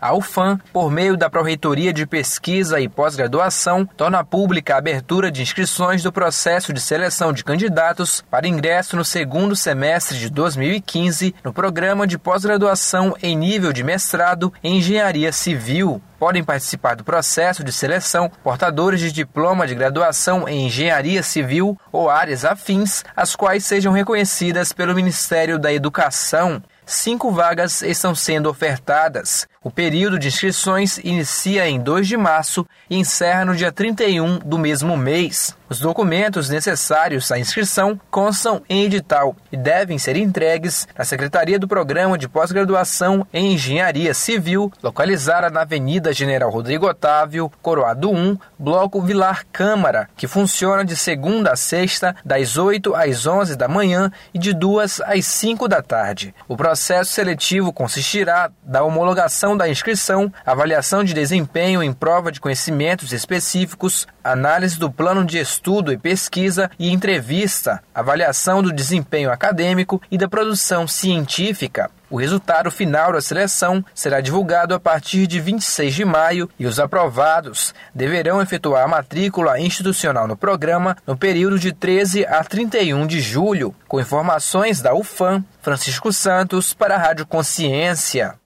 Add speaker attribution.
Speaker 1: A UFAM, por meio da Pró-Reitoria de Pesquisa e Pós-Graduação, torna pública a abertura de inscrições do processo de seleção de candidatos para ingresso no segundo semestre de 2015 no programa de pós-graduação em nível de mestrado em Engenharia Civil. Podem participar do processo de seleção portadores de diploma de graduação em Engenharia Civil ou áreas afins, as quais sejam reconhecidas pelo Ministério da Educação. 5 vagas estão sendo ofertadas. O período de inscrições inicia em 2 de março e encerra no dia 31 do mesmo mês. Os documentos necessários à inscrição constam em edital e devem ser entregues na Secretaria do Programa de Pós-Graduação em Engenharia Civil, localizada na Avenida General Rodrigo Otávio, Coroado 1, Bloco Vilar Câmara, que funciona de segunda a sexta, das 8 às 11 da manhã e de 2 às 5 da tarde. O processo seletivo consistirá da homologação da inscrição, avaliação de desempenho em prova de conhecimentos específicos, análise do plano de estudo e pesquisa e entrevista, avaliação do desempenho acadêmico e da produção científica. O resultado final da seleção será divulgado a partir de 26 de maio e os aprovados deverão efetuar a matrícula institucional no programa no período de 13 a 31 de julho. Com informações da UFAM, Francisco Santos para a Rádio Consciência.